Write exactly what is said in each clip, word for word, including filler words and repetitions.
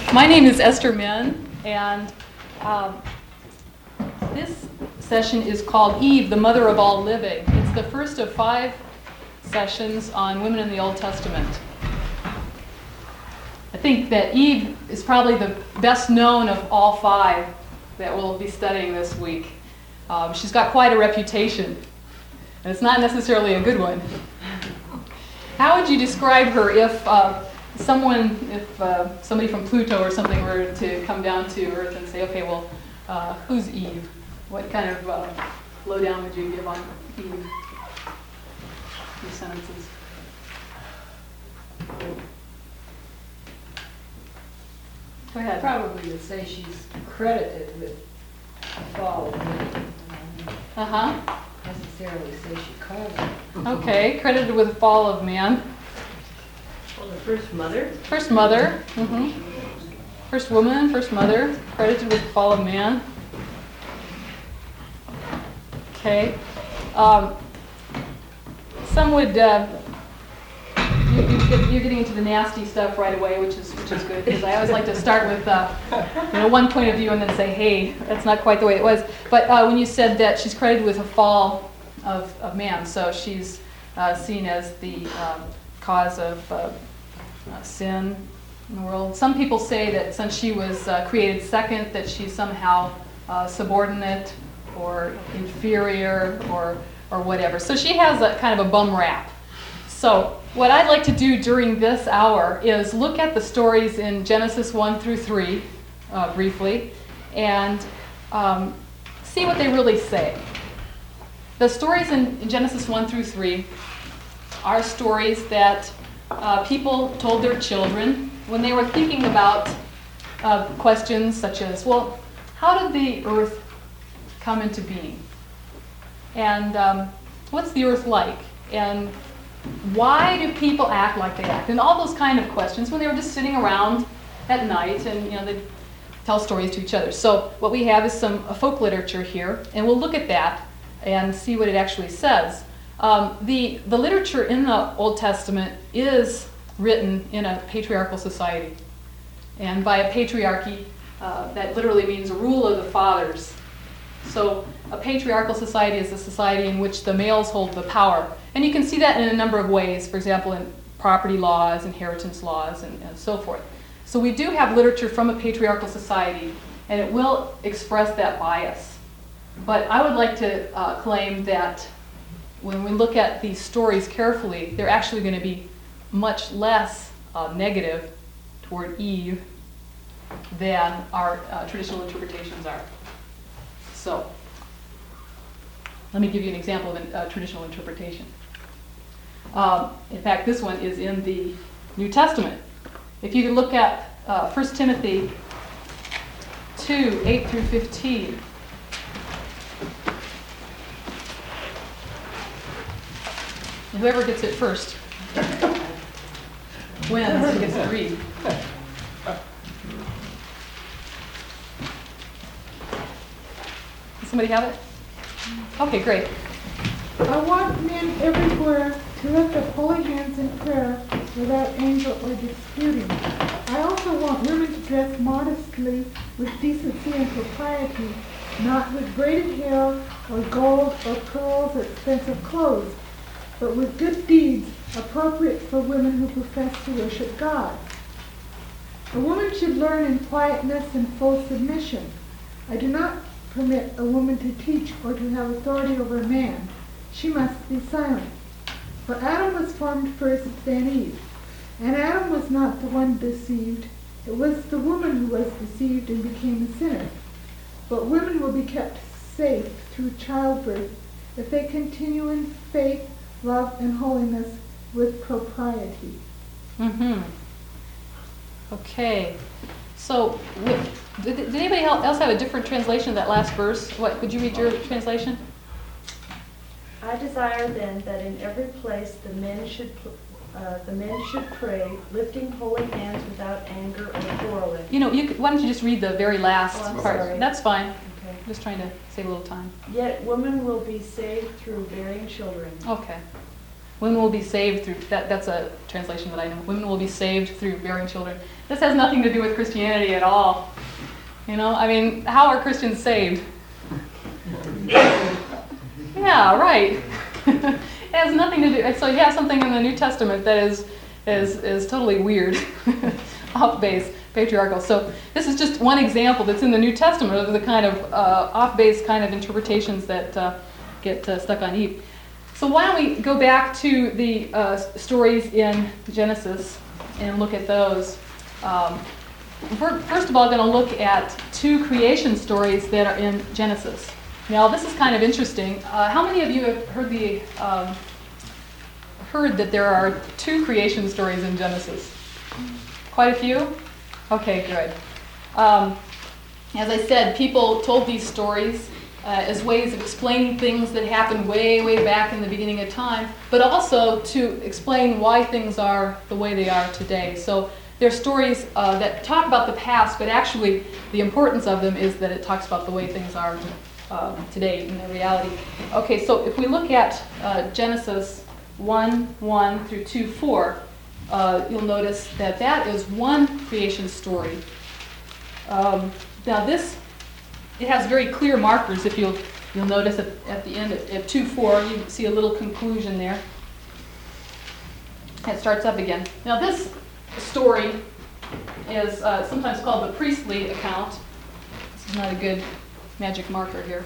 My name is Esther Min, and um, this session is called Eve, the Mother of All Living. It's the first of five sessions on women in the Old Testament. I think that Eve is probably the best known of all five that we'll be studying this week. Um, she's got quite a reputation, and it's not necessarily a good one. How would you describe her if uh, someone, if uh, somebody from Pluto or something were to come down to Earth and say, okay, well, uh, who's Eve? What kind of uh, lowdown would you give on Eve? Few sentences. Go ahead. Probably would say she's credited with fall of man. Uh-huh. Necessarily say she caused it. Okay, credited with the fall of man. Well, the first mother? First mother. Mm-hmm. First woman, first mother, credited with the fall of man. Okay. Um, some would, uh, you, you get, you're getting into the nasty stuff right away, which is which is good, because I always like to start with uh, you know, one point of view and then say, hey, that's not quite the way it was. But uh, when you said that she's credited with a fall of, of man, so she's uh, seen as the um, cause of uh, uh, sin in the world. Some people say that since she was uh, created second, that she's somehow uh, subordinate or inferior or or whatever. So she has a kind of a bum rap. So what I'd like to do during this hour is look at the stories in Genesis one through three uh, briefly and um, see what they really say. The stories in, in Genesis one through three are stories that uh, people told their children when they were thinking about uh, questions such as, well, how did the earth come into being? And um, what's the earth like? And why do people act like they act? And all those kind of questions when they were just sitting around at night and you know they'd tell stories to each other. So what we have is some uh, folk literature here, and we'll look at that and see what it actually says. Um, the, the literature in the Old Testament is written in a patriarchal society. And by a patriarchy, uh, that literally means rule of the fathers. So a patriarchal society is a society in which the males hold the power. And you can see that in a number of ways, for example, in property laws, inheritance laws, and, and so forth. So we do have literature from a patriarchal society, and it will express that bias. But I would like to uh, claim that when we look at these stories carefully, they're actually going to be much less uh, negative toward Eve than our uh, traditional interpretations are. So, let me give you an example of a uh, traditional interpretation. Um, in fact, this one is in the New Testament. If you look at uh, First Timothy two, eight through fifteen. And whoever gets it first wins and gets to read. Somebody have it? Okay, great. I want men everywhere to lift up holy hands in prayer without anger or disputing. I also want women to dress modestly with decency and propriety, not with braided hair or gold or pearls or expensive clothes, but with good deeds appropriate for women who profess to worship God. A woman should learn in quietness and full submission. I do not permit a woman to teach or to have authority over a man. She must be silent. For Adam was formed first, then Eve. And Adam was not the one deceived. It was the woman who was deceived and became a sinner. But women will be kept safe through childbirth if they continue in faith, love, and holiness with propriety. Mm-hmm. Okay. So, with, did, did anybody else have a different translation of that last verse? What, could you read your translation? I desire then that in every place the men should uh, the men should pray, lifting holy hands without anger or quarreling. You know, you could, why don't you just read the very last Oh, I'm part? sorry. That's fine. Okay. Just trying to save a little time. Yet women will be saved through bearing children. Okay. Women will be saved through, that, that's a translation that I know. Women will be saved through bearing children. This has nothing to do with Christianity at all. You know, I mean, how are Christians saved? Yeah, right. It has nothing to do, so you have something in the New Testament that is is, is totally weird, off-base, patriarchal. So this is just one example that's in the New Testament of the kind of uh, off-base kind of interpretations that uh, get uh, stuck on Eve. So why don't we go back to the uh, stories in Genesis and look at those. Um, we're, first of all, going to look at two creation stories that are in Genesis. Now, this is kind of interesting. Uh, how many of you have heard the um, heard that there are two creation stories in Genesis? Quite a few? Okay, good. Um, as I said, people told these stories uh, as ways of explaining things that happened way, way back in the beginning of time, but also to explain why things are the way they are today. So they're stories uh, that talk about the past, but actually the importance of them is that it talks about the way things are uh, today in their reality. Okay, so if we look at uh, Genesis one one through two four, uh, you'll notice that that is one creation story. Um, now this, it has very clear markers. If you'll you'll notice at, at the end at, at two four, you see a little conclusion there. It starts up again. Now this story is uh, sometimes called the priestly account. This is not a good magic marker here.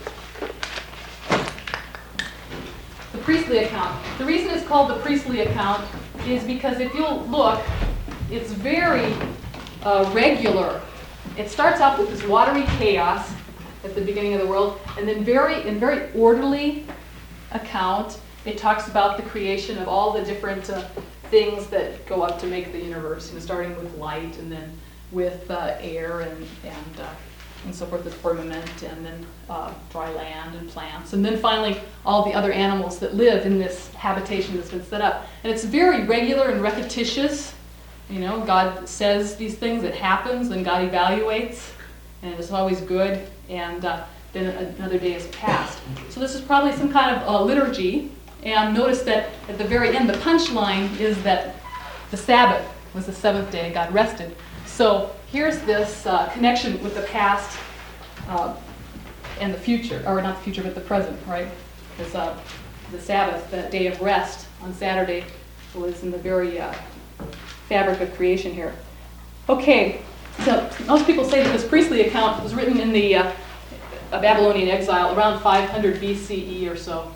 The priestly account. The reason it's called the priestly account is because if you'll look, it's very uh, regular. It starts out with this watery chaos at the beginning of the world, and then very in very orderly account, it talks about the creation of all the different uh, things that go up to make the universe, you know, starting with light, and then with uh, air, and and uh, and so forth, with firmament, and then uh, dry land and plants, and then finally all the other animals that live in this habitation that's been set up. And it's very regular and repetitious. You know, God says these things, it happens, and God evaluates, and it's always good, and uh, then another day has passed. So this is probably some kind of uh, liturgy. And notice that at the very end, the punchline is that the Sabbath was the seventh day and God rested. So here's this uh, connection with the past uh, and the future, or not the future, but the present, right? Because uh, the Sabbath, that day of rest on Saturday, was in the very uh, fabric of creation here. Okay, so most people say that this priestly account was written in the uh, Babylonian exile around five hundred B C E or so.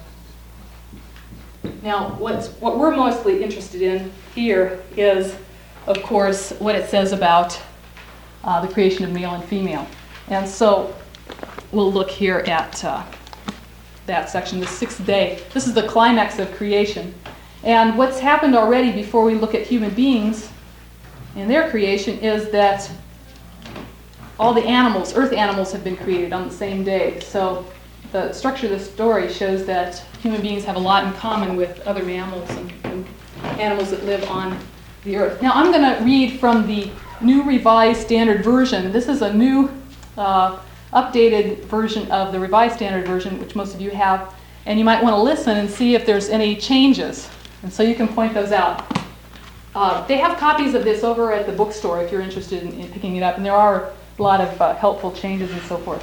Now, what's, what we're mostly interested in here is, of course, what it says about uh, the creation of male and female. And so we'll look here at uh, that section, the sixth day. This is the climax of creation. And what's happened already before we look at human beings and their creation is that all the animals, earth animals, have been created on the same day. So the structure of the story shows that human beings have a lot in common with other mammals and, and animals that live on the earth. Now I'm going to read from the New Revised Standard Version. This is a new uh, updated version of the Revised Standard Version, which most of you have, and you might want to listen and see if there's any changes, and so you can point those out. Uh, they have copies of this over at the bookstore if you're interested in, in picking it up, and there are a lot of uh, helpful changes and so forth.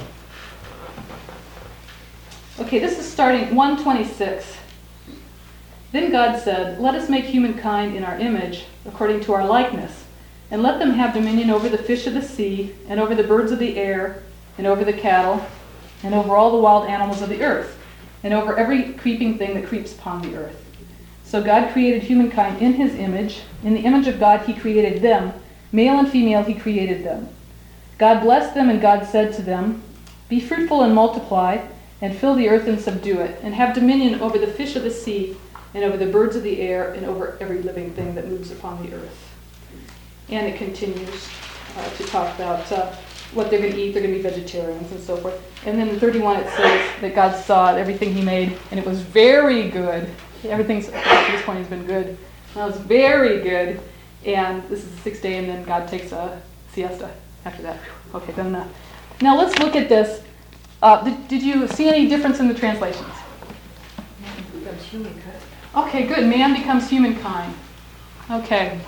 Okay, this is starting one twenty-six. Then God said, "Let us make humankind in our image, according to our likeness, and let them have dominion over the fish of the sea, and over the birds of the air, and over the cattle, and over all the wild animals of the earth, and over every creeping thing that creeps upon the earth." So God created humankind in his image. In the image of God he created them. Male and female he created them. God blessed them, and God said to them, "Be fruitful and multiply, and fill the earth and subdue it, and have dominion over the fish of the sea, and over the birds of the air, and over every living thing that moves upon the earth." And it continues uh, to talk about uh, what they're going to eat. They're going to be vegetarians and so forth. And then in thirty-one it says that God saw everything he made, and it was very good. Everything's up to this point has been good. And it was very good. And this is the sixth day, and then God takes a siesta after that. Okay, good enough. Now let's look at this. Uh, did, did you see any difference in the translations? Becomes human kind. Okay, good. Man becomes humankind. Okay.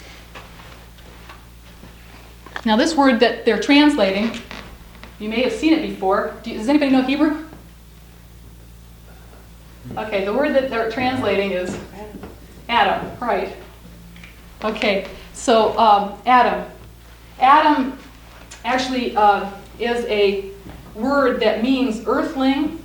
Now this word that they're translating, you may have seen it before. Do you, does anybody know Hebrew? Okay, the word that they're translating is Adam, right. Okay, so um, Adam. Adam actually uh, is a word that means earthling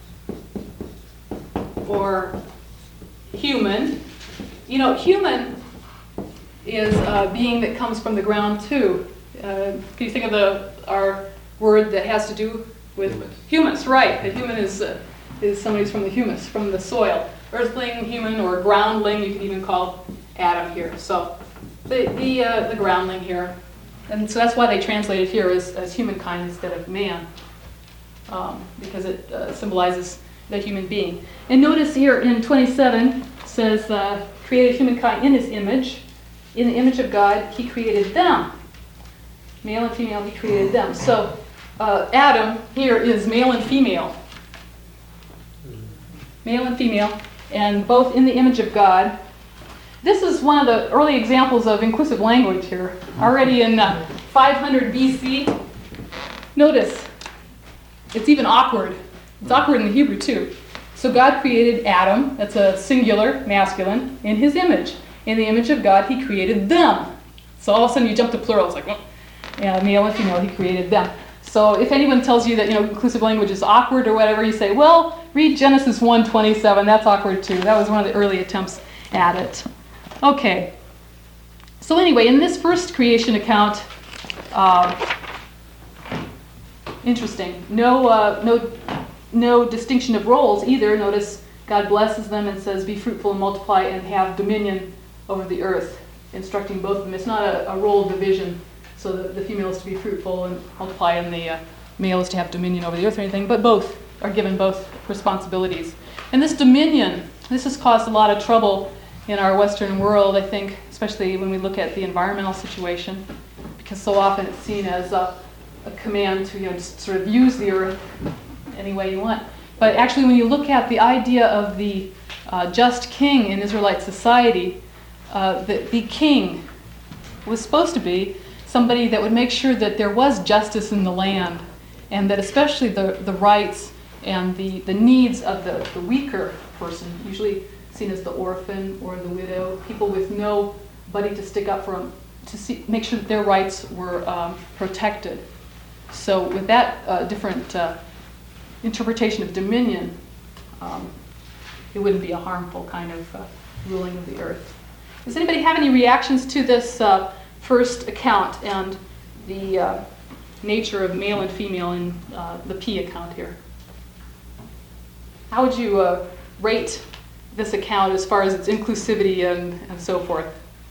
or human. You know, human is a being that comes from the ground too. Uh, can you think of the our word that has to do with Humus. Humus, right? The human is uh, is somebody who's from the humus, from the soil. Earthling, human, or groundling. You can even call Adam here. So the the uh, the groundling here, and so that's why they translate it here as, as humankind instead of man, um, because it uh, symbolizes the human being. And notice here in twenty-seven says, uh, created humankind in his image. In the image of God, he created them. Male and female, he created them. So uh, Adam here is male and female. Male and female, and both in the image of God. This is one of the early examples of inclusive language here. Already in uh, five hundred B C. Notice, it's even awkward. It's awkward in the Hebrew too. So God created Adam, that's a singular, masculine, in his image. In the image of God, he created them. So all of a sudden you jump to plural. It's like, oh, yeah, male and female, he created them. So if anyone tells you that, you know, inclusive language is awkward or whatever, you say, well, read Genesis one twenty-seven. That's awkward too. That was one of the early attempts at it. Okay. So anyway, in this first creation account, uh, interesting. No, uh, no, no distinction of roles either. Notice God blesses them and says, "Be fruitful and multiply and have dominion over the earth," instructing both of them. It's not a, a role division. So the, the female is to be fruitful and multiply, and the uh, male is to have dominion over the earth or anything. But both are given both responsibilities. And this dominion, this has caused a lot of trouble in our Western world, I think, especially when we look at the environmental situation, because so often it's seen as a, a command to, you know, just sort of use the earth any way you want. But actually, when you look at the idea of the uh, just king in Israelite society, uh, the, the king was supposed to be somebody that would make sure that there was justice in the land, and that especially the, the rights and the, the needs of the, the weaker person, usually seen as the orphan or the widow, people with nobody to stick up for them, to see, make sure that their rights were um, protected. So with that uh, different uh, interpretation of dominion, um, it wouldn't be a harmful kind of uh, ruling of the earth. Does anybody have any reactions to this uh, first account and the uh, nature of male and female in uh, the P account here? How would you uh, rate this account as far as its inclusivity and, and so forth?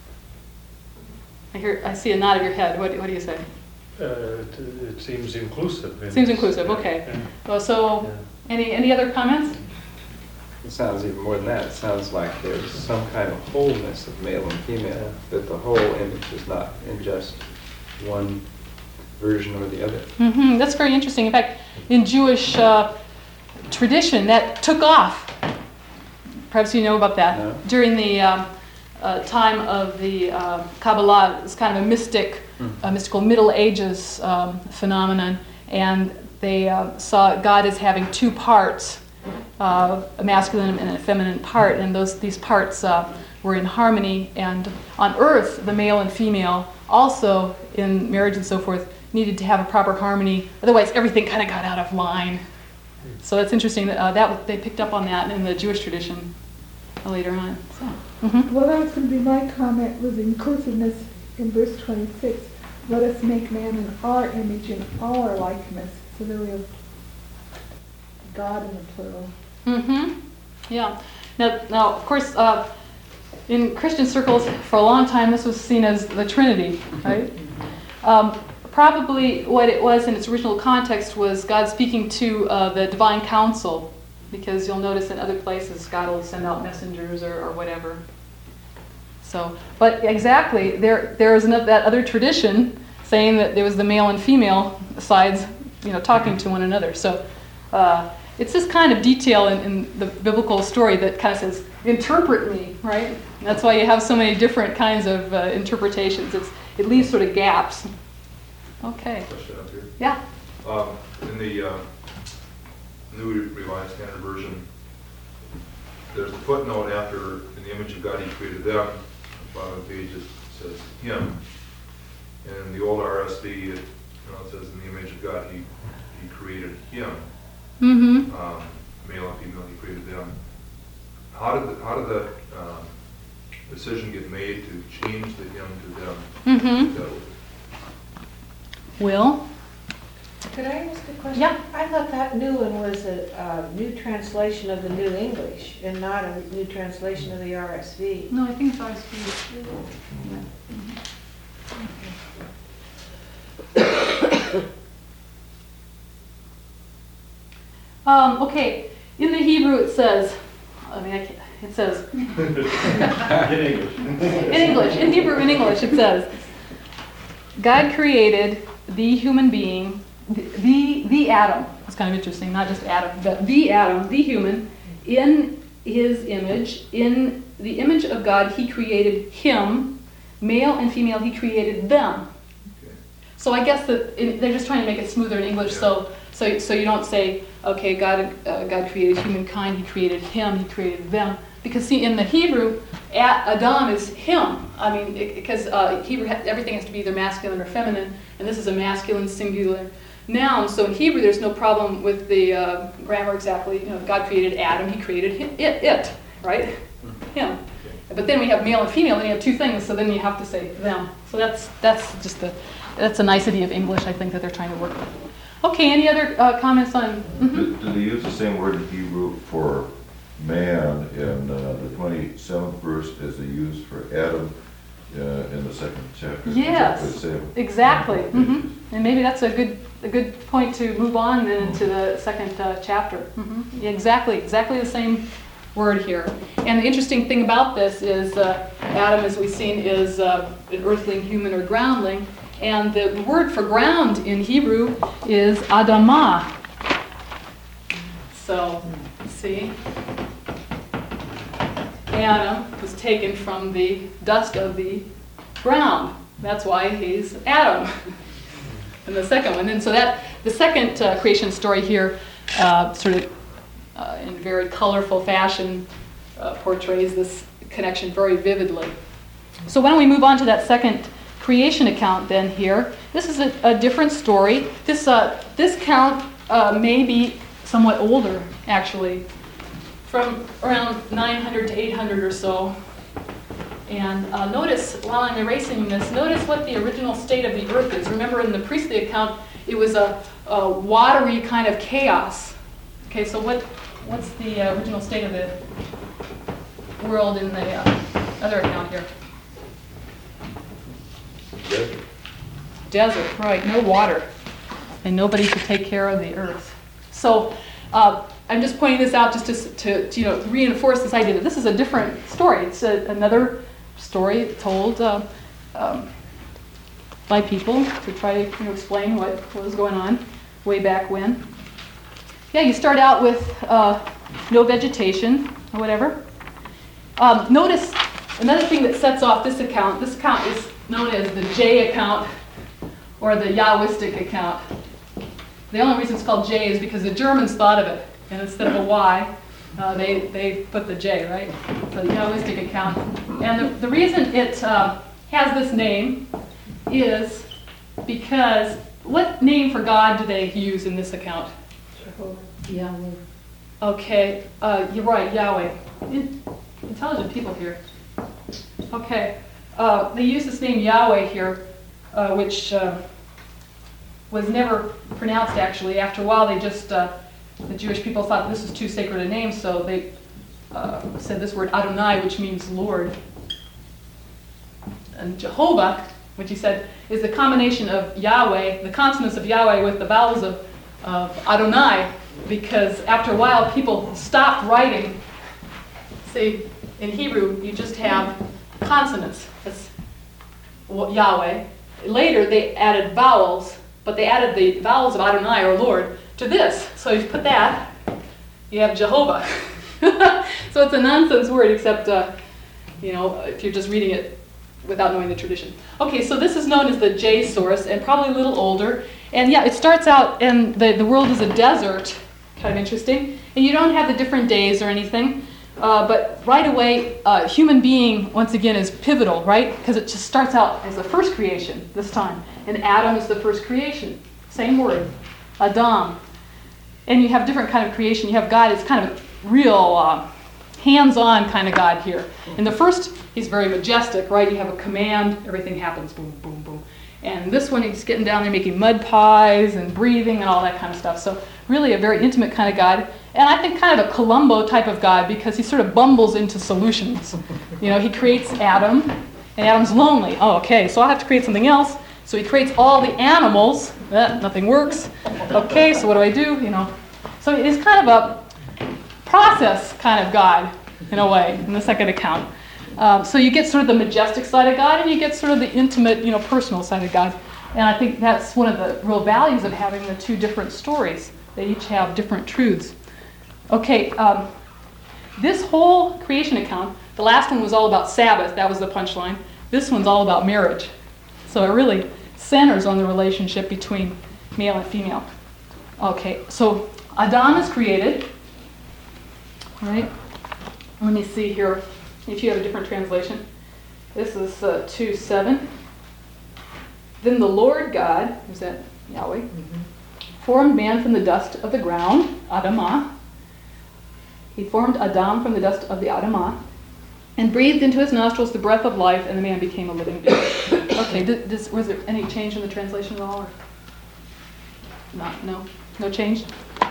I hear, I see a nod of your head. What, what do you say? Uh, it, it seems inclusive. Seems inclusive. Okay. Yeah. Well, so, Yeah. any any other comments? It sounds even more than that. It sounds like there's some kind of wholeness of male and female, that the whole image is not in just one version or the other. Mm-hmm. That's very interesting. In fact, in Jewish uh, tradition, that took off. Perhaps you know about that. No. During the um, uh, time of the uh, Kabbalah, it's kind of a mystic, Mm. a mystical Middle Ages um, phenomenon, and they uh, saw God as having two parts, uh, a masculine and a feminine part, and those these parts uh, were in harmony. And on Earth, the male and female, also in marriage and so forth, needed to have a proper harmony. Otherwise, everything kind of got out of line. So that's interesting that uh, that they picked up on that in the Jewish tradition later on. So, mhm. Well, that was going to be my comment, was inclusiveness in verse twenty-six. Let us make man in our image and our likeness. So there we have God in the plural. Mm-hmm. Yeah. Now, now, of course, uh, in Christian circles, for a long time, this was seen as the Trinity, right? Um, probably what it was in its original context was God speaking to uh, the divine council, because you'll notice in other places God will send out messengers or, or whatever. So, but exactly, there there is another, that other tradition saying that there was the male and female sides, you know, talking to one another. So, uh, it's this kind of detail in, in the biblical story that kind of says, interpret me, right? And that's why you have so many different kinds of uh, interpretations. It's, it leaves sort of gaps. Okay. Question up here. Yeah. Um, in the uh, New Revised Standard Version, there's a footnote after, in the image of God he created them. At the bottom of the page it says him. And in the old R S V, it, you know, it says in the image of God he, he created him. Mm-hmm. Um, male and female, he created them. How did the, how did the um, decision get made to change the him to them? Mm-hmm. That- Will? Could I ask a question? Yeah. I thought that new one was a uh, new translation of the New English and not a new translation of the R S V. No, I think it's R S V. Um, okay, in the Hebrew it says, I mean, I can't, it says, In English. in English, in Hebrew, in English, it says, God created the human being, the, the, the Adam, it's kind of interesting, not just Adam, but the Adam, the human, in his image, in the image of God, he created him, male and female, he created them. Okay. So I guess that in, they're just trying to make it smoother in English, Yeah. so so so you don't say, okay, God uh, God created humankind, he created him, he created them, because see in the Hebrew, A- Adam is him. I mean, because uh, Hebrew ha- everything has to be either masculine or feminine, and this is a masculine singular noun. So in Hebrew, there's no problem with the uh, grammar exactly. You know, God created Adam, he created him, it, it, right, him. But then we have male and female, then you have two things, so then you have to say them. So that's that's just a that's a nicety of English, I think, that they're trying to work with. Okay, any other uh, comments on? Mhm. Do do they use the same word in Hebrew for man in uh, the twenty-seventh verse as they use for Adam uh, in the second chapter? Yes. Exactly the same. Exactly. hmm And maybe that's a good a good point to move on then into the second uh, chapter. hmm Yeah, exactly, exactly the same word here. And the interesting thing about this is uh, Adam, as we've seen, is uh, an earthling, human, or groundling. And the word for ground in Hebrew is Adamah. So, see, Adam was taken from the dust of the ground. That's why he's Adam. And the second one. And so that the second uh, creation story here, uh, sort of uh, in very colorful fashion, uh, portrays this connection very vividly. So why don't we move on to that second creation account then here. This is a, a different story. This uh, this count uh, may be somewhat older, actually, from around nine hundred to eight hundred or so. And uh, notice, while I'm erasing this, notice what the original state of the earth is. Remember, in the priestly account, it was a, a watery kind of chaos. Okay, so what what's the uh, original state of the world in the uh, other account here? Desert. Desert, right, no water, and nobody to take care of the earth. So uh, I'm just pointing this out just to, to, to you know reinforce this idea that this is a different story. It's a, another story told uh, um, by people to try to you know, explain what, what was going on way back when. Yeah, you start out with uh, no vegetation or whatever. Um, notice another thing that sets off this account. This account is known as the J account or the Yahwistic account. The only reason it's called J is because the Germans thought of it, and instead of a Y, uh, they, they put the J, right? So the Yahwistic account. And the, the reason it uh, has this name is because what name for God do they use in this account? Yahweh. Okay, uh, you're right, Yahweh. In, intelligent people here. Okay, uh, they use this name Yahweh here, uh, which uh, was never pronounced actually. After a while, they just, uh, the Jewish people thought this was too sacred a name, so they uh, said this word Adonai, which means Lord. And Jehovah, which he said is the combination of Yahweh, the consonants of Yahweh with the vowels of, of Adonai, because after a while people stopped writing. See, in Hebrew you just have consonants. That's Yahweh. Later they added vowels, but they added the vowels of Adonai or Lord to this. So you put that, you have Jehovah. So it's a nonsense word, except, uh, you know, if you're just reading it without knowing the tradition. Okay, so this is known as the J source, and probably a little older. And yeah, it starts out, and the, the world is a desert, kind of interesting. And you don't have the different days or anything. Uh, but right away, uh, human being, once again, is pivotal, right? Because it just starts out as the first creation this time. And Adam is the first creation. Same word, Adam. And you have different kind of creation. You have God is kind of real uh, hands-on kind of God here. In the first, he's very majestic, right? You have a command, everything happens, boom, boom, boom. And this one, he's getting down there making mud pies and breathing and all that kind of stuff. So really a very intimate kind of God. And I think kind of a Columbo type of God, because he sort of bumbles into solutions. You know, he creates Adam, and Adam's lonely. Oh, okay, so I'll have to create something else. So he creates all the animals. Eh, nothing works. Okay, so what do I do? You know, so it's kind of a process kind of God, in a way, in the second account. Um, so you get sort of the majestic side of God, and you get sort of the intimate, you know, personal side of God. And I think that's one of the real values of having the two different stories. They each have different truths. Okay, um, this whole creation account, the last one was all about Sabbath. That was the punchline. This one's all about marriage. So it really centers on the relationship between male and female. Okay, so Adam is created. All right, let me see here if you have a different translation. This is uh, two seven. Then the Lord God, is that Yahweh, mm-hmm. formed man from the dust of the ground, Adamah. He formed Adam from the dust of the Adamah, and breathed into his nostrils the breath of life, and the man became a living being. Okay, did, did, was there any change in the translation at all? Or not? No? No change?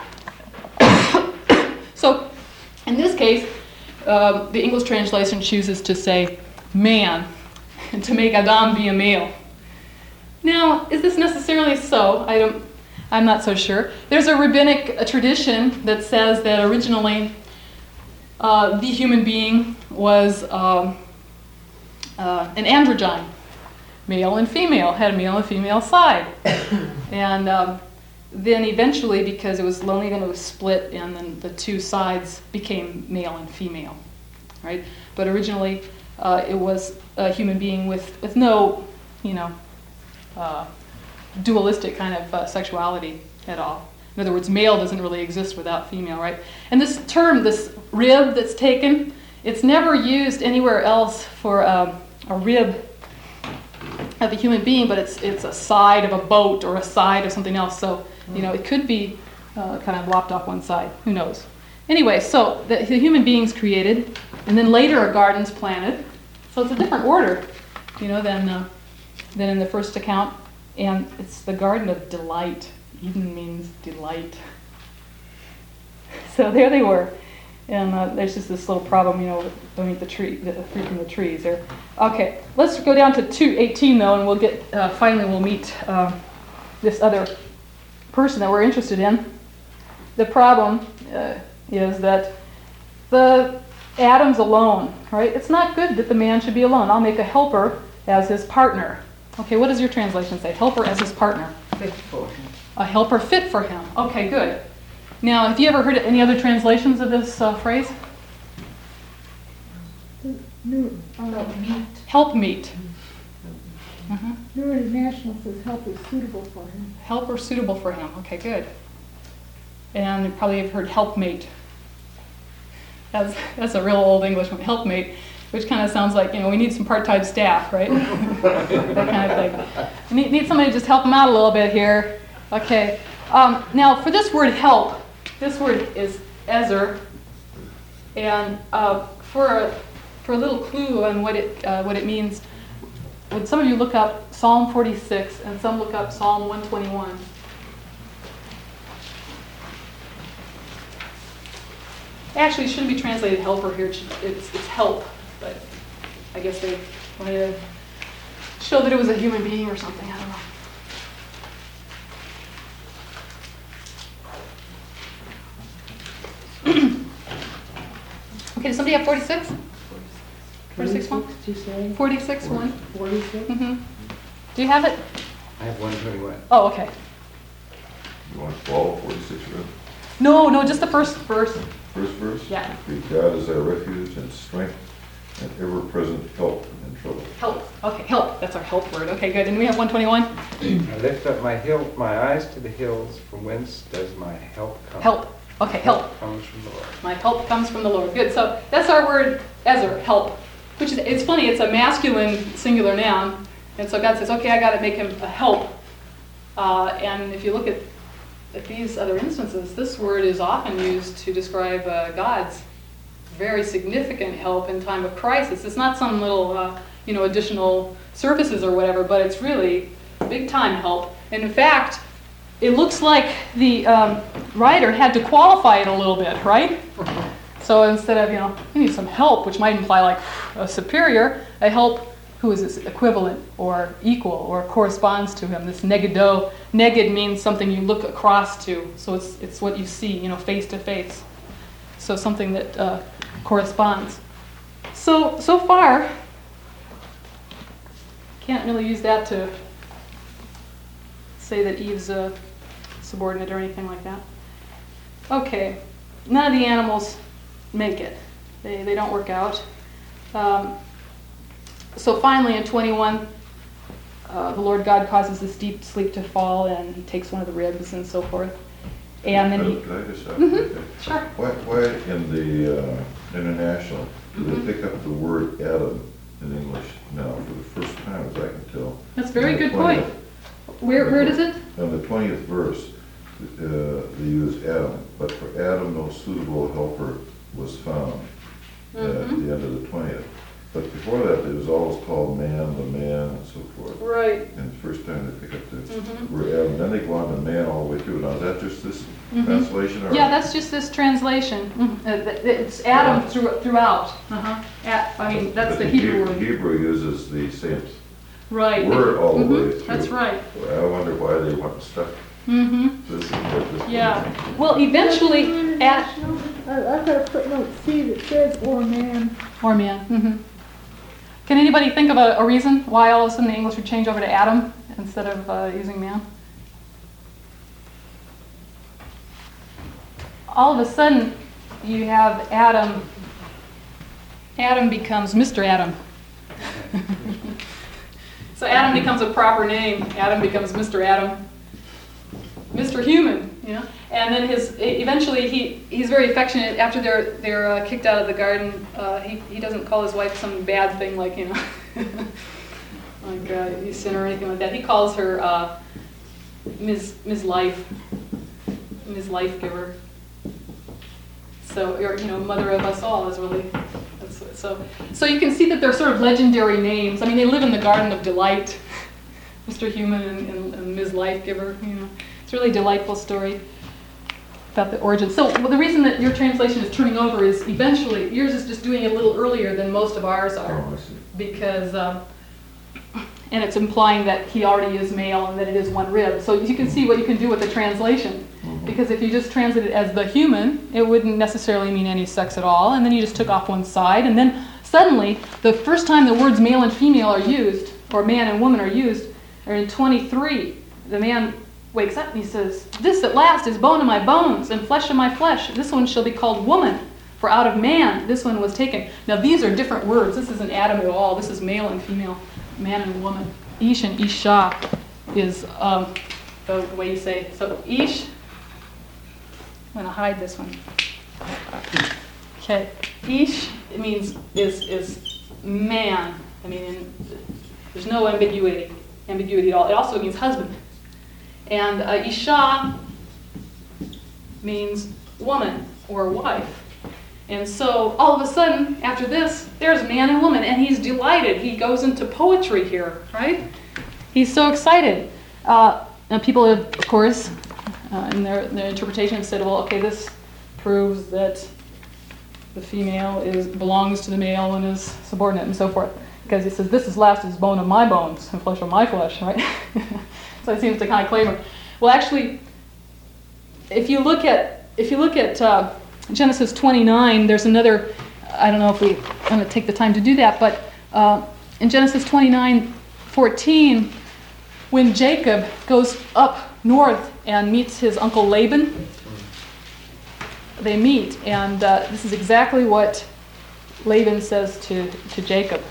So, in this case, um, the English translation chooses to say man, and to make Adam be a male. Now, is this necessarily so? I don't, I'm not so sure. There's a rabbinic a tradition that says that originally uh, the human being was um, uh, an androgyne, male and female, had a male and female side. And um, then eventually, because it was lonely, then it was split, and then the two sides became male and female, right? But originally, uh, it was a human being with, with no, you know, uh, dualistic kind of uh, sexuality at all. In other words, male doesn't really exist without female, right? And this term, this rib that's taken, it's never used anywhere else for um, a rib of a human being, but it's it's a side of a boat or a side of something else. So, you know, it could be uh, kind of lopped off one side. Who knows? Anyway, so the, the human being's created, and then later a garden's planted. So it's a different order, you know, than uh, than in the first account. And it's the garden of delight. Eden means delight. So there they were. And uh, there's just this little problem, you know, don't eat the tree, the fruit from the trees there. Okay, let's go down to two eighteen though, and we'll get, uh, finally we'll meet uh, this other person that we're interested in. The problem uh, is that the Adam's alone, right? It's not good that the man should be alone. I'll make a helper as his partner. Okay, what does your translation say? Helper as his partner. Fit for him. A helper fit for him. Okay, good. Now, have you ever heard any other translations of this uh, phrase? New, uh, Helpmeet. Uh-huh. New International says help is suitable for him. Helper suitable for him. Okay, good. And you probably have heard helpmate. That's, that's a real old English one, helpmate, which kind of sounds like, you know, we need some part-time staff, right? That kind of thing. We need, need somebody to just help them out a little bit here. Okay. Um, now, for this word help, this word is ezer, and uh, for a, for a little clue on what it uh, what it means, would some of you look up Psalm forty-six and some look up Psalm one twenty-one? Actually, it shouldn't be translated helper here. It should, it's, it's help, but I guess they wanted to show that it was a human being or something. I don't know. Okay, does somebody have forty-six? forty-six one? Did you say? forty-six one? forty-six? Mm-hmm. Do you have it? I have one twenty-one. Oh, okay. You want twelve, forty-six, right? No, no, just the first verse. First verse? Yeah. Okay, God is our refuge and strength and ever-present help in trouble. Help. Okay, help. That's our help word. Okay, good. And we have one twenty-one. I lift up my hill, my eyes to the hills, from whence does my help come? Help. Okay, help. Comes from the Lord. My help comes from the Lord. Good. So that's our word, Ezer, help. Which is, it's funny, it's a masculine singular noun. And so God says, okay, I got to make him a help. Uh, and if you look at, at these other instances, this word is often used to describe uh, God's very significant help in time of crisis. It's not some little, uh, you know, additional surfaces or whatever, but it's really big time help. And in fact, it looks like the um, writer had to qualify it a little bit, right? So instead of, you know, you need some help, which might imply like a superior, a help who is equivalent or equal or corresponds to him. This negado, neged means something you look across to. So it's it's what you see, you know, face to face. So something that uh, corresponds. So, so far, can't really use that to say that Eve's a subordinate or anything like that. Okay, none of the animals make it. They, they don't work out. Um, so finally in twenty-one, uh, the Lord God causes this deep sleep to fall and he takes one of the ribs and so forth. And then he... Can I just stop Mhm. right there? Sure. Why, why in the uh, international, do Mhm. they pick up the word Adam in English now for the first time, as I can tell? That's a very On the good point. twentieth Where, where does it? On the twentieth verse, uh, they use Adam, but for Adam no suitable helper was found uh, at Mhm. the end of the twentieth. But before that, it was always called man, the man, and so forth. Right. And the first time they pick up the Mhm. word Adam, then they go on to man all the way through. Now, is that just this Mhm. translation? Or? Yeah, that's just this translation. Mhm. Uh, th- th- It's Adam through, throughout. Uh-huh. At, I mean, that's But the the Hebrew He- word. Hebrew uses the same Right. word all the Mhm. way through. That's right. I wonder why they want stuck Mm-hmm. this and this. Yeah. Well, eventually, at International, I- I've got a footnote C that says or man. or man. Mm-hmm. Can anybody think of a, a reason why all of a sudden the English would change over to Adam instead of uh, using man? All of a sudden, you have Adam. Adam becomes Mister Adam. So Adam becomes a proper name. Adam becomes Mister Adam. Mister Human, you know, and then his eventually he he's very affectionate after they're they're uh, kicked out of the garden. Uh, he he doesn't call his wife some bad thing like you know like uh, you sin or anything like that. He calls her uh, Miz Miz Life, Miz Life Giver. So or you know Mother of us all is really that's, so so you can see that they're sort of legendary names. I mean they live in the Garden of Delight, Mister Human and, and, and Miz Life Giver, you know. It's a really delightful story about the origin. So well, the reason that your translation is turning over is eventually, yours is just doing it a little earlier than most of ours are. Oh, I see. Because, um, and it's implying that he already is male and that it is one rib. So you can see what you can do with the translation. Mhm. Because if you just translate it as the human, it wouldn't necessarily mean any sex at all. And then you just took off one side. And then suddenly, the first time the words male and female are used, or man and woman are used, are in twenty-three. The man wakes up and he says, "This at last is bone of my bones and flesh of my flesh. This one shall be called woman, for out of man this one was taken." Now these are different words. This isn't Adam at all. This is male and female, man and woman. Ish and Isha is um, the way you say. So Ish, I'm going to hide this one. Okay, Ish, it means is is man. I mean, in, there's no ambiguity, ambiguity at all. It also means husband. And uh, Isha means woman or wife. And so all of a sudden, after this, there's man and woman, and he's delighted. He goes into poetry here, right? He's so excited. Uh, and people have, of course, uh, in their, their interpretation have said, well, okay, this proves that the female is belongs to the male and is subordinate and so forth. Because he says, this is last is bone of my bones and flesh of my flesh, right? So it seems to kind of claim her. Well, actually, if you look at if you look at uh, Genesis twenty-nine, there's another. I don't know if we want to take the time to do that, but uh, in Genesis twenty-nine fourteen, when Jacob goes up north and meets his uncle Laban, they meet, and uh, this is exactly what Laban says to, to Jacob.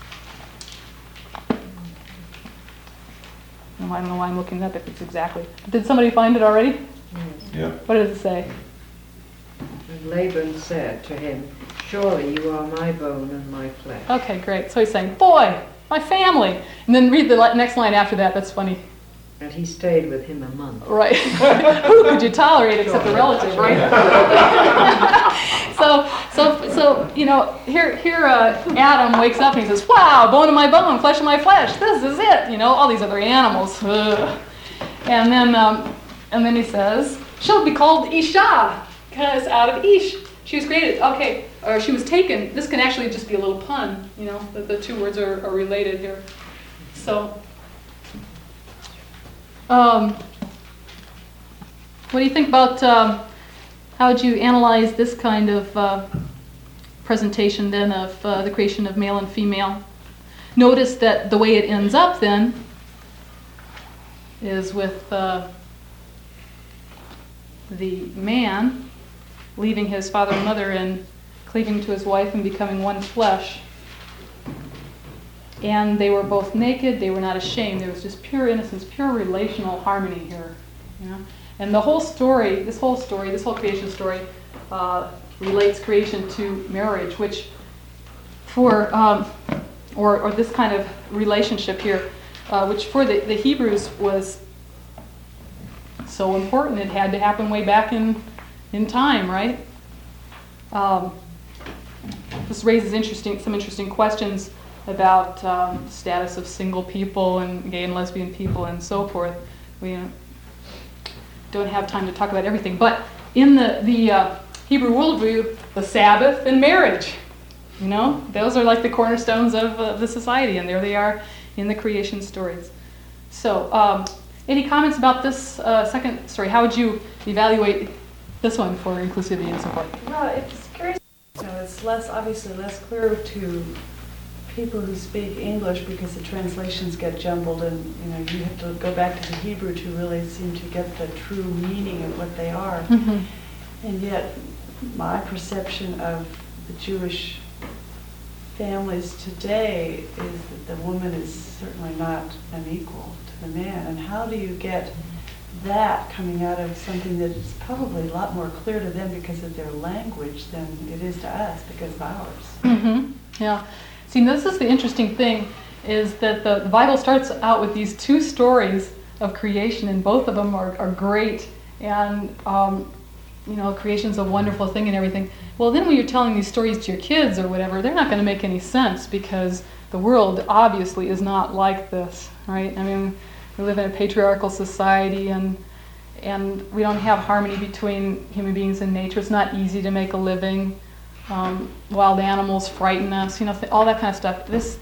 Oh, I don't know why I'm looking it up if it's exactly. Did somebody find it already? Yeah. What does it say? And Laban said to him, "Surely you are my bone and my flesh." Okay, great. So he's saying, boy, my family. And then read the li- next line after that. That's funny. And he stayed with him a month. Right. Who could you tolerate except a relative, right? so, so, so, you know, here, here, uh, Adam wakes up and he says, "Wow, bone of my bone, flesh of my flesh. This is it." You know, all these other animals. Ugh. And then, um, and then he says, "She'll be called Isha, because out of Ish she was created." Okay, or she was taken. This can actually just be a little pun. You know, the, the two words are, are related here. So. Um, what do you think about, um, how would you analyze this kind of uh, presentation then of uh, the creation of male and female? Notice that the way it ends up then is with uh, the man leaving his father and mother and cleaving to his wife and becoming one flesh. And they were both naked, they were not ashamed. There was just pure innocence, pure relational harmony here. You know? And the whole story, this whole story, this whole creation story, uh, relates creation to marriage, which for, um, or, or this kind of relationship here, uh, which for the, the Hebrews was so important. It had to happen way back in, in time, right? Um, this raises interesting, some interesting questions about um, status of single people and gay and lesbian people and so forth. We uh, don't have time to talk about everything, but in the, the uh, Hebrew worldview, the Sabbath and marriage, you know, those are like the cornerstones of uh, the society, and there they are in the creation stories. So, um, any comments about this uh, second story? How would you evaluate this one for inclusivity and so forth? Well, it's curious. You know, it's less, obviously less clear to people who speak English because the translations get jumbled, and you know you have to go back to the Hebrew to really seem to get the true meaning of what they are. Mm-hmm. And yet, my perception of the Jewish families today is that the woman is certainly not an equal to the man. And how do you get that coming out of something that is probably a lot more clear to them because of their language than it is to us because of ours? Mm-hmm. Yeah. See, this is the interesting thing, is that the, the Bible starts out with these two stories of creation, and both of them are, are great, and um, you know, creation's a wonderful thing and everything. Well, then when you're telling these stories to your kids or whatever, they're not going to make any sense because the world obviously is not like this, right? I mean, we live in a patriarchal society, and and we don't have harmony between human beings and nature. It's not easy to make a living. Um, wild animals frighten us, you know, th- all that kind of stuff. This,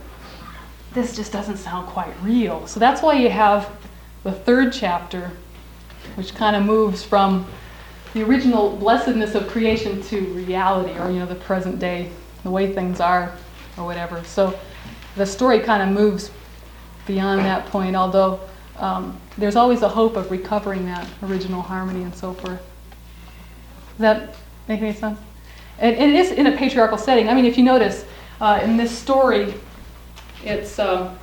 this just doesn't sound quite real. So that's why you have the third chapter, which kind of moves from the original blessedness of creation to reality, or you know, the present day, the way things are, or whatever. So the story kind of moves beyond that point. Although um, there's always a hope of recovering that original harmony and so forth. Does that make any sense? And it is in a patriarchal setting. I mean, if you notice, uh, in this story, it's, um,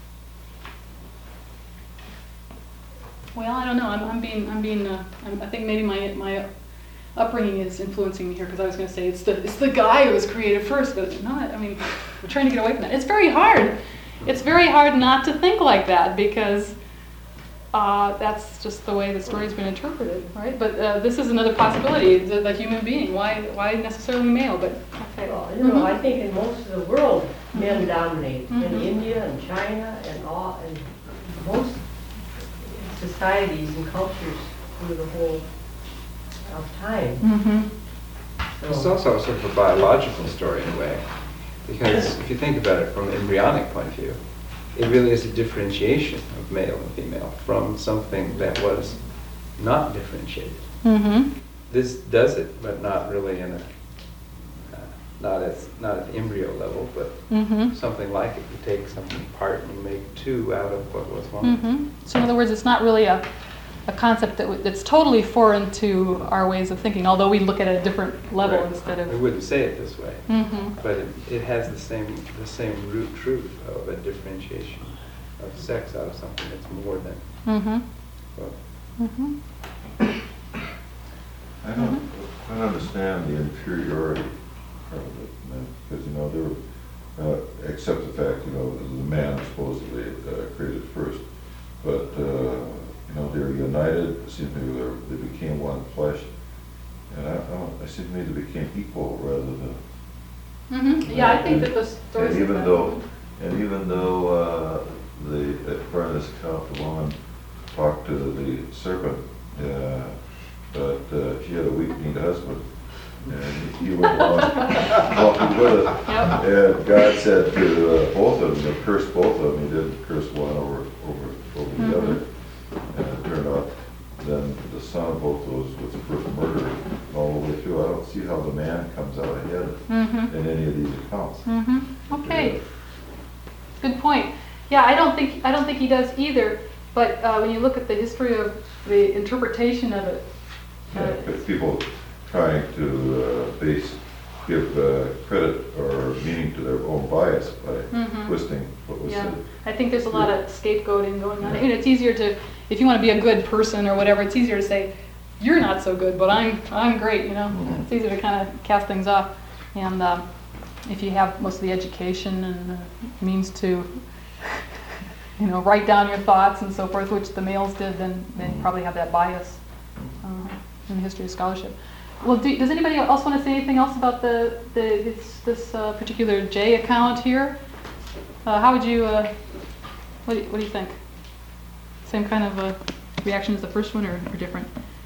well, I don't know. I'm, I'm being, I'm being. Uh, I'm, I think maybe my my upbringing is influencing me here, because I was going to say it's the it's the guy who was created first, but not. I mean, we're trying to get away from that. It's very hard. It's very hard not to think like that, because Uh, that's just the way the story's been interpreted, right? But uh, this is another possibility, the, the human being. Why why necessarily male? But okay. Well, you know, I think in most of the world, men dominate. In Mhm. India and China and all, and most societies and cultures through the whole of time. Mm-hmm. It's So, also sort of a biological story in a way, because if you think about it from an embryonic point of view, it really is a differentiation of male and female from something that was not differentiated. Mm-hmm. This does it, but not really in a, uh, not at not at the embryo level, but Mm-hmm. something like it. You take something apart and you make two out of what was one. Mm-hmm. So in other words, it's not really a a concept that w- that's totally foreign to our ways of thinking, although we look at it at a different level Right. instead I of. wouldn't say it this way, Mhm. but it, it has the same, the same root truth of a differentiation of sex out of something that's more than Mhm. both. Mhm. I don't, I don't understand the inferiority part of it, because, you know, there, uh, except the fact, you know, the man supposedly uh, created first, but, uh, you know, they're united, it seems to me they're- they became one flesh, and I, I don't, it seems to me they became equal rather than. Mhm. Yeah, I think that the stories. And even though, and even though, uh, the, at part of this account, the woman talked to the serpent, uh, but, uh, she had a weak-kneed husband, and he went along, walking with it. Yep. And God said to uh, both of them, to curse both of them, he didn't curse one over, over, over the Mhm. other. And it turned out, then the son of both those was the first murderer all the way through. I don't see how the man comes out ahead Mhm. in any of these accounts. Mhm. Okay. Good point. Yeah, I don't think I don't think he does either. But uh, when you look at the history of the interpretation of it, uh, Yeah, but people trying to uh, base, give uh, credit or meaning to their own bias by Mhm. twisting what was yeah, said. I think there's a lot of scapegoating going on. You know, it's easier to, if you want to be a good person or whatever, it's easier to say, "You're not so good, but I'm I'm great." You know, Mhm. it's easier to kind of cast things off. And um, if you have most of the education and uh, means to, you know, write down your thoughts and so forth, which the males did, then then you probably have that bias uh, in the history of scholarship. Well, do, does anybody else want to say anything else about the, the this, this uh, particular J account here? Uh, how would you, uh, what, do you, what do you think? Same kind of uh, reaction as the first one, or, or different?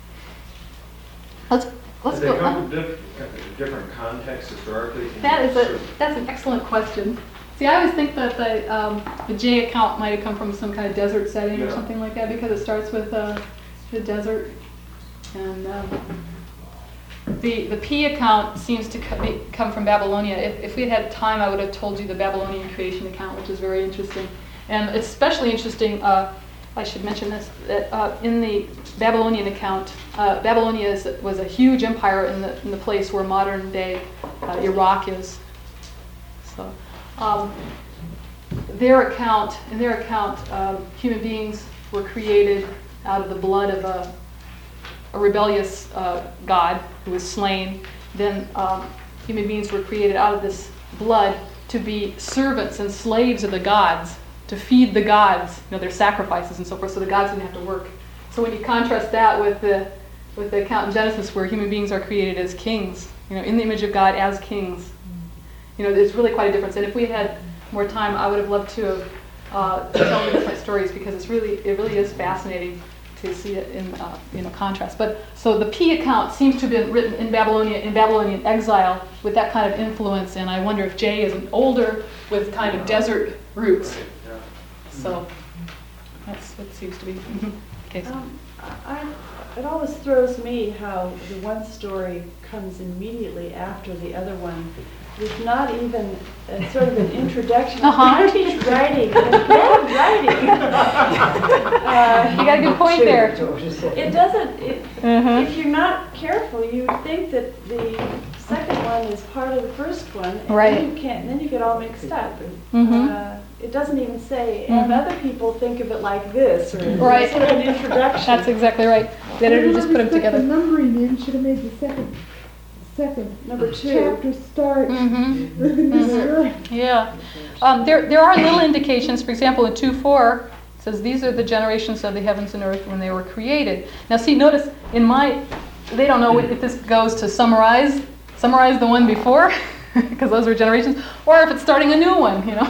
Let's let's Do go. they come from diff- different contexts historically? That is a that's an excellent question. See, I always think that the um, the J account might have come from some kind of desert setting or Yeah. something like that, because it starts with uh, the desert, and um, the the P account seems to co- be, come from Babylonia. If, if we had had time, I would have told you the Babylonian creation account, which is very interesting, and it's especially interesting. Uh, I should mention this, that uh, in the Babylonian account, uh, Babylonia is, was a huge empire in the in the place where modern day uh, Iraq is. So, um, their account, in their account, um, human beings were created out of the blood of a, a rebellious uh, god who was slain. Then um, human beings were created out of this blood to be servants and slaves of the gods, to feed the gods, you know, their sacrifices and so forth, so the gods didn't have to work. So when you contrast that with the with the account in Genesis, where human beings are created as kings, you know, in the image of God as kings, you know, there's really quite a difference. And if we had more time, I would have loved to have uh, told the different stories, because it's really it really is fascinating to see it in uh, you know contrast. But so the P account seems to have been written in Babylonia in Babylonian exile with that kind of influence, and I wonder if J is an older with kind of desert roots. So that's what seems to be. Okay. So. Um, I, it always throws me how the one story comes immediately after the other one. There's not even a sort of an introduction. Uh-huh. I teach writing, and bad writing. uh, You got a good point there. It doesn't, it, Uh-huh. if you're not careful, you would think that the second one is part of the first one, and Right. then you can't, then you get all mixed up. Mhm. Uh, it doesn't even say, and Mhm. other people think of it like this, or Right. sort of an introduction. That's exactly right. The editor just put them Whoever together. stuck the numbering in should have made the second, second Number two. chapter start Mm-hmm. with a new story. Yeah. Um, there, there are little indications. For example, in two four, it says, "These are the generations of the heavens and earth when they were created." Now, see, notice in my, they don't know if this goes to summarize, summarize the one before, because those were generations, or if it's starting a new one. You know.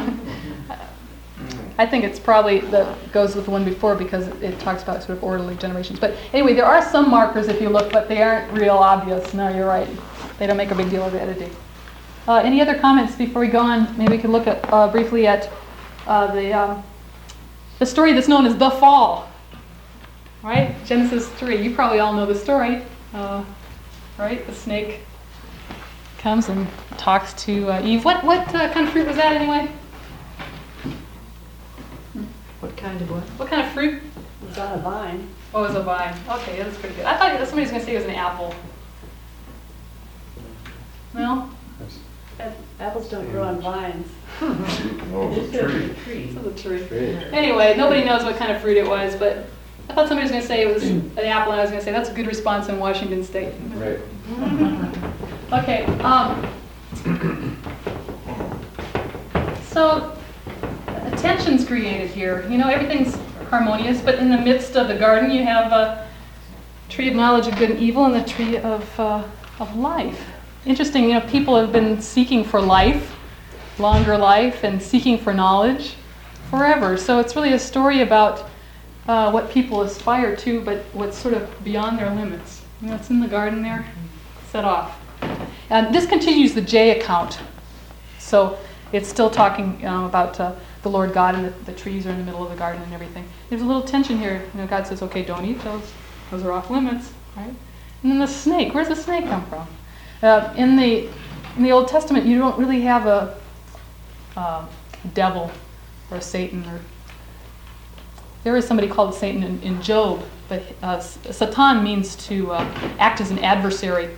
I think it's probably that goes with the one before, because it, it talks about sort of orderly generations. But anyway, there are some markers if you look, but they aren't real obvious. No, you're right. They don't make a big deal of the editing. Uh, any other comments before we go on? Maybe we can look at uh, briefly at uh, the um, the story that's known as the Fall. Right, Genesis three. You probably all know the story, uh, right? The snake comes and talks to uh, Eve. What what uh, kind of fruit was that anyway? What kind of what? What kind of fruit? It's on a vine. Oh, it was a vine. Okay, that's pretty good. I thought somebody was going to say it was an apple. No? Apples don't grow on vines. No, it's a tree. It's a tree. Great. Anyway, nobody knows what kind of fruit it was, but I thought somebody was going to say it was an apple, and I was going to say that's a good response in Washington State. Right. Okay. Um, so a tension's created here. You know, everything's harmonious, but in the midst of the garden, you have a tree of knowledge of good and evil and the tree of uh, of life. Interesting. You know, people have been seeking for life, longer life, and seeking for knowledge forever. So it's really a story about uh, what people aspire to, but what's sort of beyond their limits. You know, it's in the garden there, set off. And this continues the J account. So it's still talking uh, about uh, the Lord God, and the, the trees are in the middle of the garden and everything. There's a little tension here. You know, God says, okay, don't eat those. Those are off limits, right? And then the snake. Where's the snake come from? Uh, in the in the Old Testament, you don't really have a uh, devil or a Satan. Or there is somebody called Satan in, in Job, but uh, Satan means to uh, act as an adversary.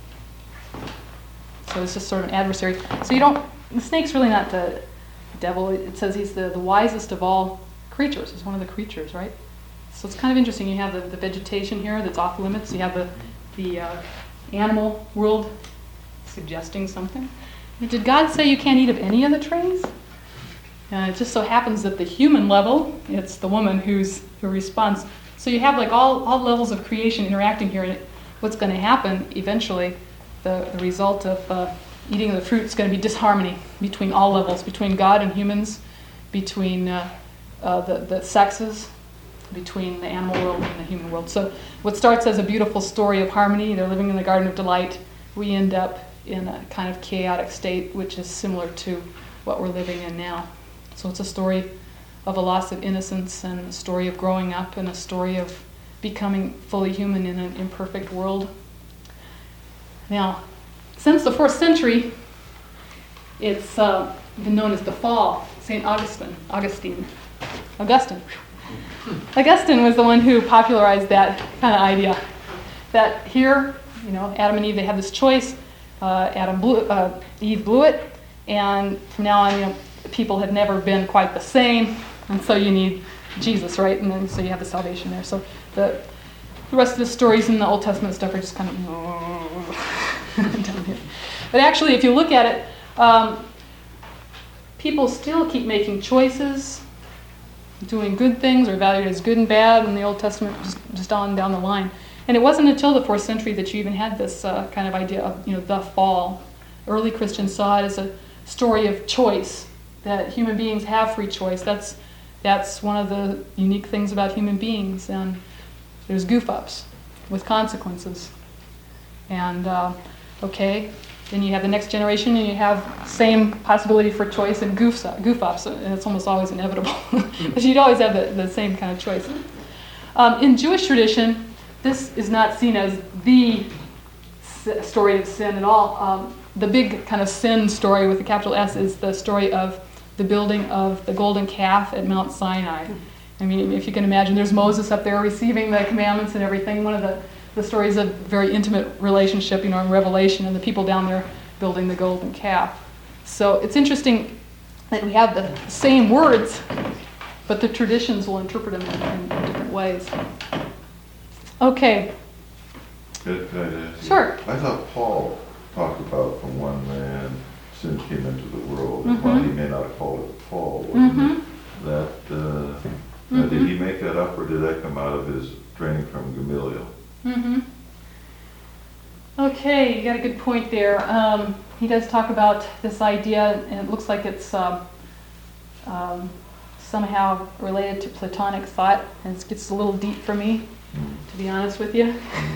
So it's just sort of an adversary. So you don't. The snake's really not the devil. It says he's the, the wisest of all creatures. He's one of the creatures, right? So it's kind of interesting. You have the, the vegetation here that's off limits. You have the the uh, animal world suggesting something. Did God say you can't eat of any of the trees? Uh, it just so happens that the human level, it's the woman who's who responds. So you have like all, all levels of creation interacting here, and it, what's going to happen eventually, the, the result of uh, eating of the fruit is going to be disharmony between all levels, between God and humans, between uh, uh, the, the sexes, between the animal world and the human world. So what starts as a beautiful story of harmony, they're living in the Garden of Delight, we end up in a kind of chaotic state, which is similar to what we're living in now. So it's a story of a loss of innocence, and a story of growing up, and a story of becoming fully human in an imperfect world. Now, since the fourth century, it's uh, been known as the Fall, Saint Augustine, Augustine, Augustine. Augustine was the one who popularized that kind of idea, that here, you know, Adam and Eve, they had this choice. Uh, Adam blew, uh, Eve blew it, and from now on, you know, people have never been quite the same, and so you need Jesus, right? And then so you have the salvation there. So the the rest of the stories in the Old Testament stuff are just kind of down here. But actually, if you look at it, um, people still keep making choices, doing good things are valued as good and bad in the Old Testament, just, just on down the line. And it wasn't until the fourth century that you even had this uh, kind of idea of, you know, the fall. Early Christians saw it as a story of choice, that human beings have free choice. That's that's one of the unique things about human beings. And there's goof-ups with consequences. And, uh, okay, then you have the next generation, and you have same possibility for choice and goofs, goof-ups, and it's almost always inevitable. But you'd always have the, the same kind of choice. Um, in Jewish tradition, this is not seen as the s- story of sin at all. Um, the big kind of sin story with a capital S is the story of the building of the golden calf at Mount Sinai. I mean, if you can imagine, there's Moses up there receiving the commandments and everything. One of the, the stories of very intimate relationship, you know, in Revelation, and the people down there building the golden calf. So it's interesting that we have the same words, but the traditions will interpret them in, in different ways. Okay. Can can I ask you? Sure. I thought Paul talked about from one man sin came into the world, and while he may not have called it fall, wasn't Mhm. it? That, uh, uh, did he make that up, or did that come out of his training from Gamaliel? Mm-hmm. Okay, you got a good point there. Um, he does talk about this idea, and it looks like it's um, um, somehow related to Platonic thought, and it gets a little deep for me, to be honest with you.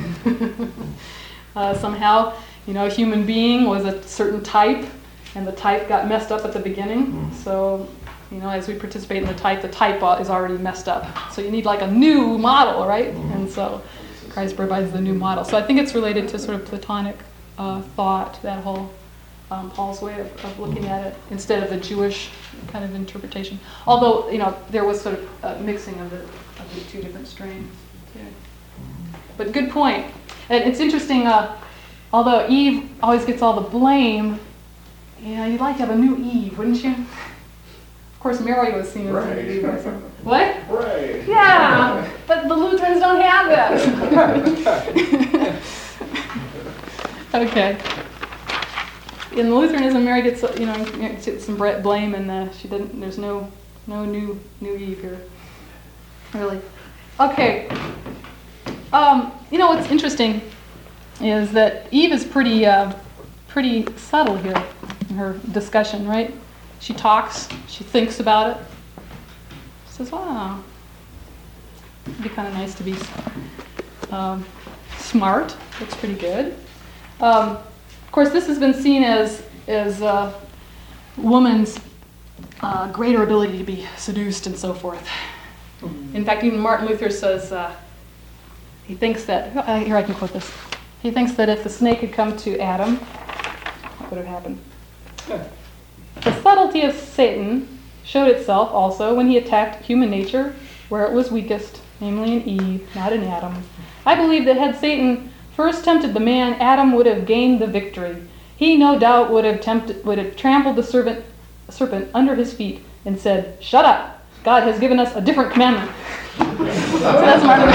uh, somehow, you know, a human being was a certain type, and the type got messed up at the beginning. Mm. So, you know, as we participate in the type, the type is already messed up. So you need like a new model, right? Mm. And so Christ provides the new model. So I think it's related to sort of Platonic uh, thought, that whole um, Paul's way of, of looking at it, instead of the Jewish kind of interpretation. Although, you know, there was sort of a mixing of the, of the two different strains. Yeah. But good point. And it's interesting, uh, although Eve always gets all the blame, you know, you'd like to have a new Eve, wouldn't you? Of course, Mary was seen as a new Eve. Right. What? Right. Yeah, but the Lutherans don't have that. Okay. In Lutheranism, Mary gets, you know, gets some blame, and uh, she didn't. There's no, no new, new Eve here, really. Okay. Um, you know what's interesting is that Eve is pretty, uh, pretty subtle here in her discussion, right? She talks, she thinks about it. She says, "Wow, it'd be kind of nice to be um, smart. That's pretty good." Um, of course, this has been seen as as uh, woman's uh, greater ability to be seduced and so forth. In fact, even Martin Luther says uh, he thinks that uh, here I can quote this. He thinks that if the snake had come to Adam, what would have happened? The subtlety of Satan showed itself also when he attacked human nature where it was weakest, namely in Eve, not in Adam. I believe that had Satan first tempted the man, Adam would have gained the victory. He no doubt would have tempted, would have trampled the serpent, serpent under his feet and said, "Shut up! God has given us a different commandment." So that's Martin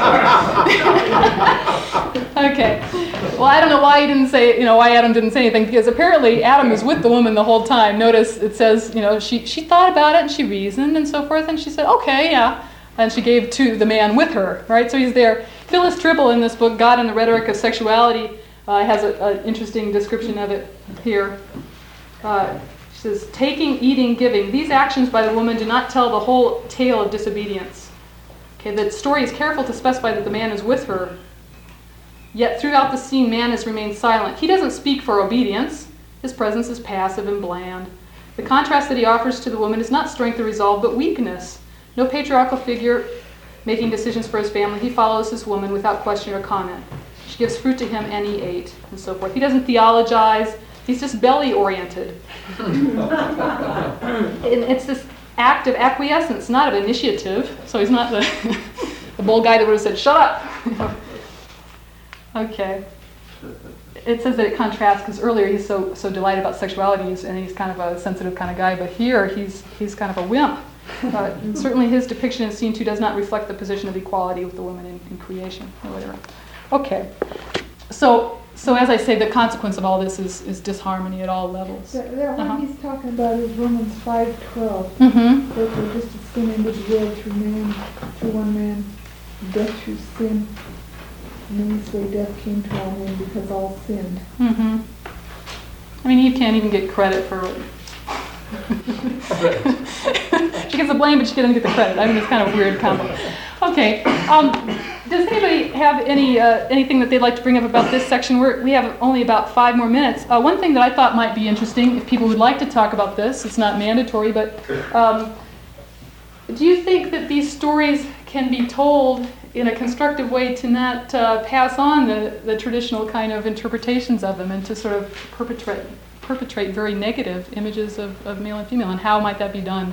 Luther. Okay. Well, I don't know why he didn't say, you know, why Adam didn't say anything, because apparently Adam is with the woman the whole time. Notice it says, you know, she she thought about it and she reasoned and so forth, and she said, "Okay, yeah," and she gave to the man with her, right? So he's there. Phyllis Triple in this book, God and the Rhetoric of Sexuality, uh, has an interesting description of it here. Uh, she says, "Taking, eating, giving. These actions by the woman do not tell the whole tale of disobedience." Okay, the story is careful to specify that the man is with her. Yet throughout the scene, man has remained silent. He doesn't speak for obedience. His presence is passive and bland. The contrast that he offers to the woman is not strength or resolve, but weakness. No patriarchal figure making decisions for his family. He follows his woman without question or comment. She gives fruit to him, and he ate, and so forth. He doesn't theologize. He's just belly-oriented. And it's this act of acquiescence, not of initiative. So he's not the, the bold guy that would have said, "Shut up." Okay. It says that it contrasts, because earlier he's so so delighted about sexuality, and he's kind of a sensitive kind of guy, but here he's he's kind of a wimp. Uh, certainly his depiction in scene two does not reflect the position of equality with the woman in, in creation or whatever. Okay. So so as I say, the consequence of all this is, is disharmony at all levels. That, that Uh-huh. one he's talking about is Romans five twelve. Mm-hmm. Therefore, just as sin entered the world through man, through one man, death through sin. And then you say death came to all men because all sinned. Mm-hmm. I mean, Eve can't even get credit for it. She gets the blame, but she doesn't get the credit. I mean, it's kind of a weird combo. Okay. Um, does anybody have any uh, anything that they'd like to bring up about this section? We're, we have only about five more minutes. Uh, one thing that I thought might be interesting, if people would like to talk about this, it's not mandatory, but um, do you think that these stories can be told in a constructive way to not uh, pass on the, the traditional kind of interpretations of them and to sort of perpetrate perpetrate very negative images of, of male and female, and how might that be done?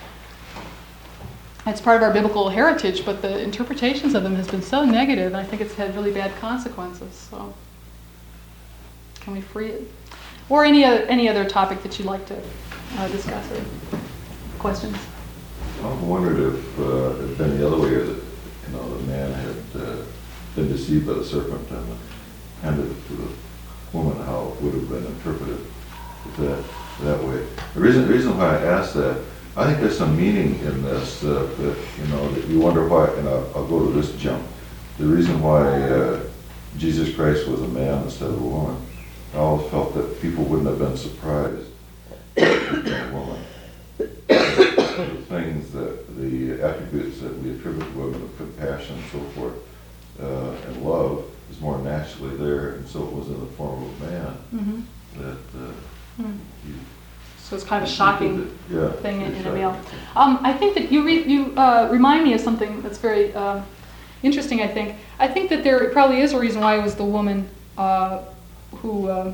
It's part of our biblical heritage, but the interpretations of them has been so negative, and I think it's had really bad consequences. So, can we free it? Or any other, any other topic that you'd like to uh, discuss or questions? I wondered if uh, if any other way that you know the man had uh, been deceived by the serpent and handed it to the woman, how it would have been interpreted that that way. The reason the reason why I asked that, I think there's some meaning in this uh, that you know that you wonder why. And I'll, I'll go to this jump. The reason why uh, Jesus Christ was a man instead of a woman, I always felt that people wouldn't have been surprised if he was a woman. The things that the attributes that we attribute to women of compassion and so forth uh, and love is more naturally there, and so it was in the form of man. Mm-hmm. That uh, Mm. you, So it's kind of a shocking yeah, thing in, it's in a male. shocking. Um, I think that you re- you uh, remind me of something that's very uh, interesting. I think I think that there probably is a reason why it was the woman uh, who uh,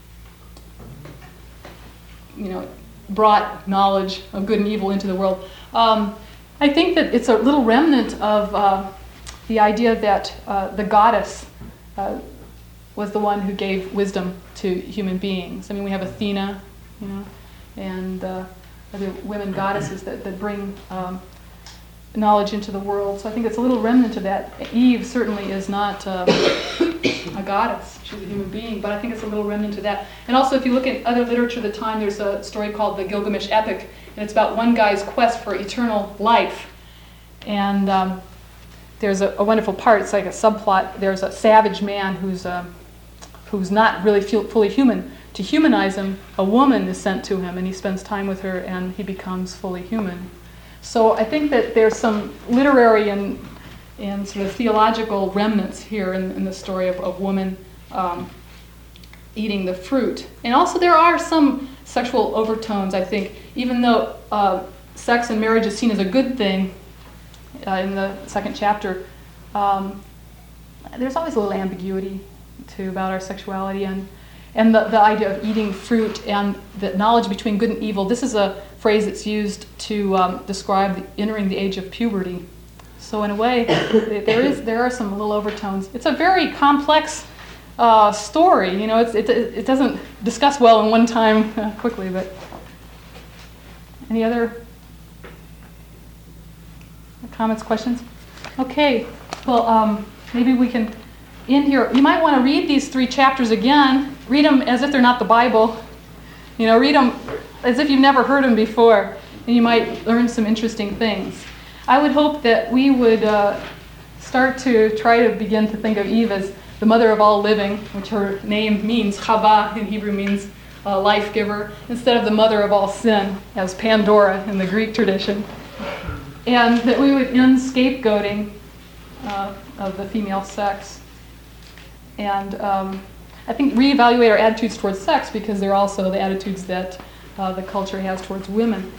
you know brought knowledge of good and evil into the world. Um, I think that it's a little remnant of uh, the idea that uh, the goddess uh, was the one who gave wisdom to human beings. I mean, we have Athena, you know, and uh, other women goddesses that, that bring um, knowledge into the world. So I think it's a little remnant of that. Eve certainly is not uh, a goddess. She's a human being, but I think it's a little remnant of that. And also, if you look at other literature of the time, there's a story called the Gilgamesh Epic, and it's about one guy's quest for eternal life. And um, there's a, a wonderful part. It's like a subplot. There's a savage man who's uh, who's not really feel, fully human. To humanize him, a woman is sent to him, and he spends time with her, and he becomes fully human. So I think that there's some literary and, and sort of theological remnants here in, in the story of, of woman um, eating the fruit. And also there are some sexual overtones, I think, even though uh, sex and marriage is seen as a good thing uh, in the second chapter, um, there's always a little ambiguity too about our sexuality and and the, the idea of eating fruit and the knowledge between good and evil. This is a phrase that's used to um, describe the, entering the age of puberty. So in a way, there is there are some little overtones. It's a very complex uh, story. You know, it's, it it doesn't discuss well in one time uh, quickly. But any other comments, questions? Okay. Well, um, maybe we can end here. You might want to read these three chapters again. Read them as if they're not the Bible. You know, read them as if you've never heard them before, and you might learn some interesting things. I would hope that we would uh, start to try to begin to think of Eve as the mother of all living, which her name means. Chava in Hebrew means uh, life giver, instead of the mother of all sin, as Pandora in the Greek tradition. And that we would end scapegoating uh, of the female sex. And um, I think reevaluate our attitudes towards sex, because they're also the attitudes that uh, the culture has towards women.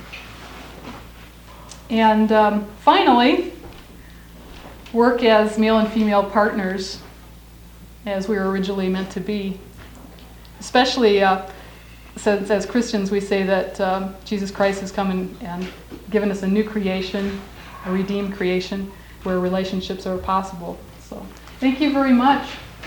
And um, finally, work as male and female partners as we were originally meant to be. Especially uh, since as Christians we say that um, Jesus Christ has come and, and given us a new creation, a redeemed creation, where relationships are possible. So thank you very much.